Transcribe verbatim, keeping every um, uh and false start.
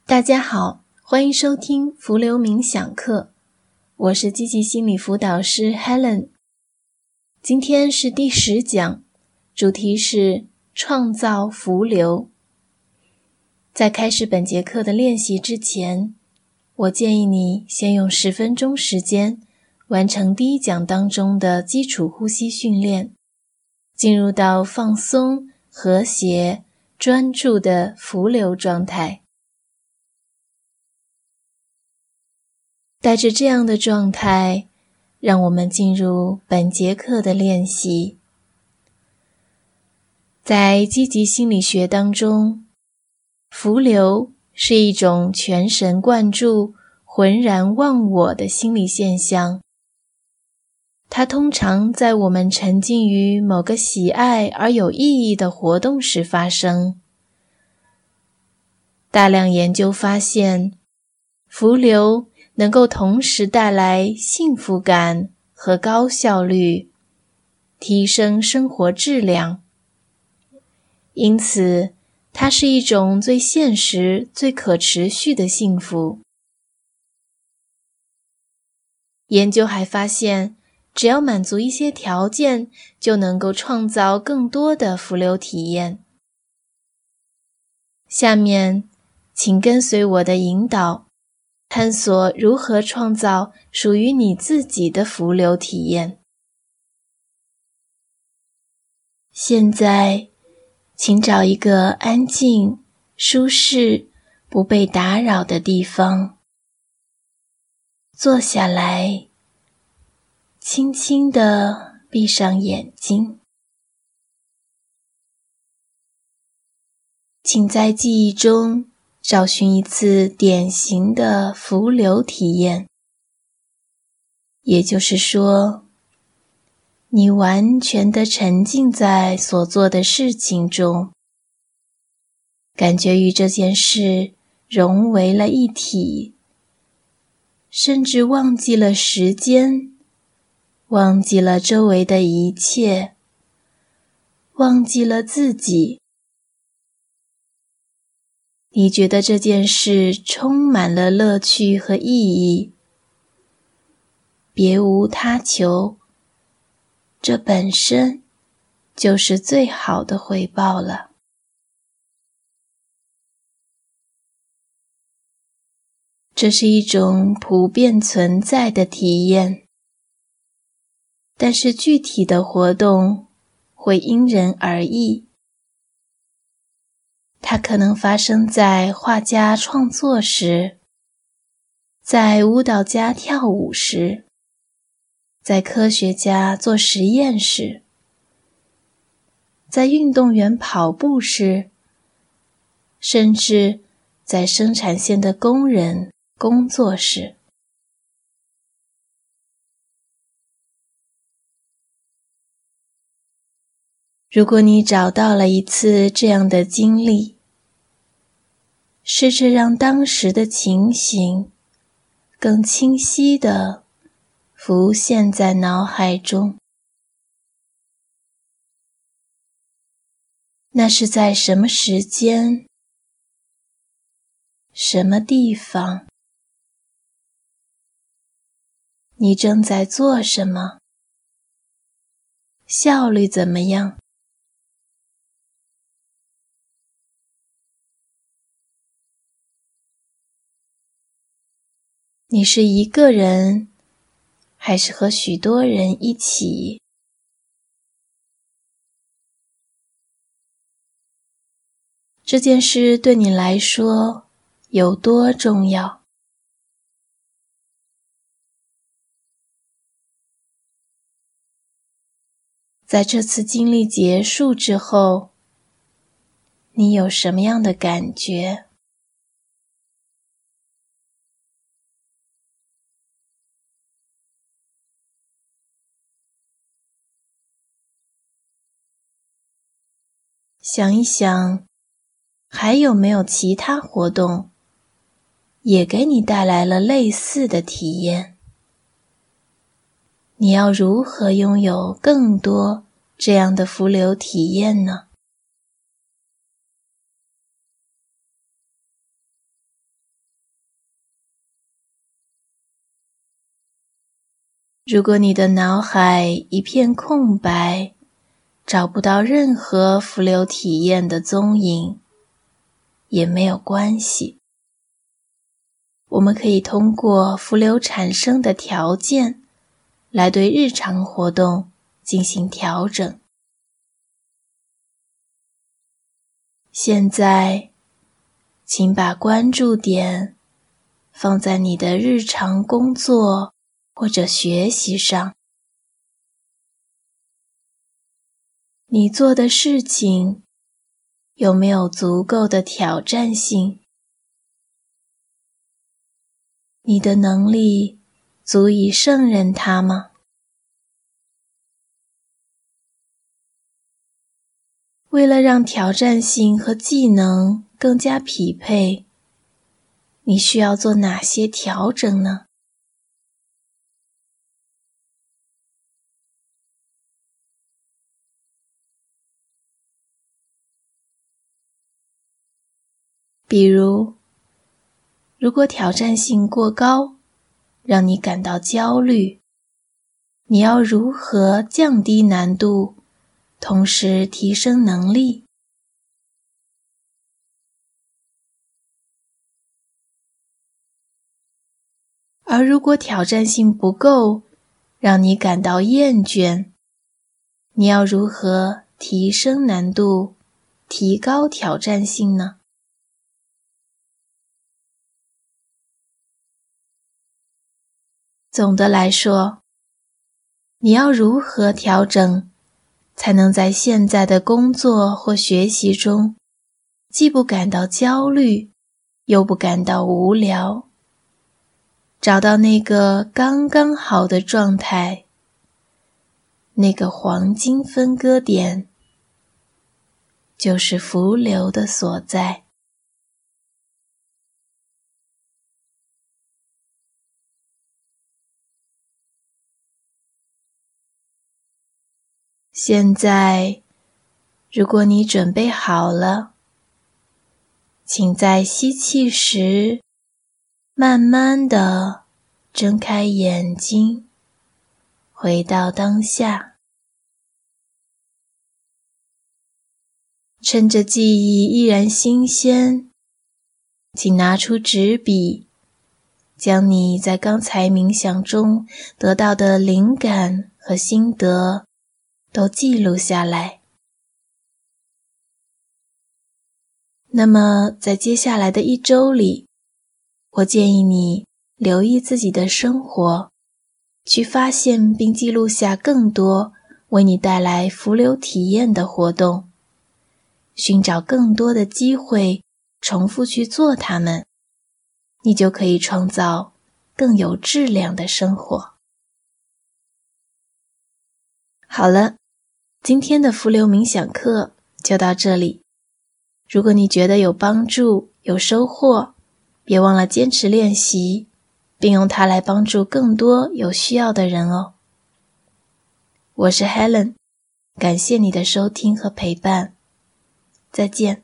大家好，欢迎收听浮流冥想课，我是积极心理辅导师 Helen。 今天是第十讲，主题是创造浮流。在开始本节课的练习之前，我建议你先用十分钟时间完成第一讲当中的基础呼吸训练，进入到放松、和谐、专注的浮流状态。带着这样的状态，让我们进入本节课的练习。在积极心理学当中，浮流是一种全神贯注、浑然忘我的心理现象。它通常在我们沉浸于某个喜爱而有意义的活动时发生。大量研究发现，浮流能够同时带来幸福感和高效率，提升生活质量。因此，它是一种最现实、最可持续的幸福。研究还发现，只要满足一些条件，就能够创造更多的浮流体验。下面，请跟随我的引导，探索如何创造属于你自己的浮流体验。现在，请找一个安静、舒适、不被打扰的地方，坐下来，轻轻地闭上眼睛。请在记忆中找寻一次典型的浮流体验，也就是说，你完全地沉浸在所做的事情中，感觉与这件事融为了一体，甚至忘记了时间，忘记了周围的一切，忘记了自己。你觉得这件事充满了乐趣和意义，别无他求，这本身就是最好的回报了。这是一种普遍存在的体验，但是具体的活动会因人而异。它可能发生在画家创作时，在舞蹈家跳舞时，在科学家做实验时，在运动员跑步时，甚至在生产线的工人工作时。如果你找到了一次这样的经历，试着让当时的情形更清晰地浮现在脑海中。那是在什么时间、什么地方？你正在做什么？效率怎么样？你是一个人，还是和许多人一起？这件事对你来说有多重要？在这次经历结束之后，你有什么样的感觉？想一想，还有没有其他活动也给你带来了类似的体验？你要如何拥有更多这样的浮流体验呢？ 如果你的脑海一片空白，找不到任何浮流体验的踪影，也没有关系。我们可以通过浮流产生的条件来对日常活动进行调整。现在，请把关注点放在你的日常工作或者学习上。你做的事情有没有足够的挑战性？你的能力足以胜任它吗？为了让挑战性和技能更加匹配，你需要做哪些调整呢？比如，如果挑战性过高，让你感到焦虑，你要如何降低难度，同时提升能力？而如果挑战性不够，让你感到厌倦，你要如何提升难度，提高挑战性呢？总的来说，你要如何调整，才能在现在的工作或学习中，既不感到焦虑，又不感到无聊，找到那个刚刚好的状态，那个黄金分割点，就是浮流的所在。现在，如果你准备好了，请在吸气时，慢慢地睁开眼睛，回到当下。趁着记忆依然新鲜，请拿出纸笔，将你在刚才冥想中得到的灵感和心得都记录下来。那么在接下来的一周里，我建议你留意自己的生活，去发现并记录下更多为你带来浮流体验的活动，寻找更多的机会重复去做它们，你就可以创造更有质量的生活。好了，今天的浮流冥想课就到这里。如果你觉得有帮助、有收获，别忘了坚持练习，并用它来帮助更多有需要的人哦。我是 Helen， 感谢你的收听和陪伴，再见。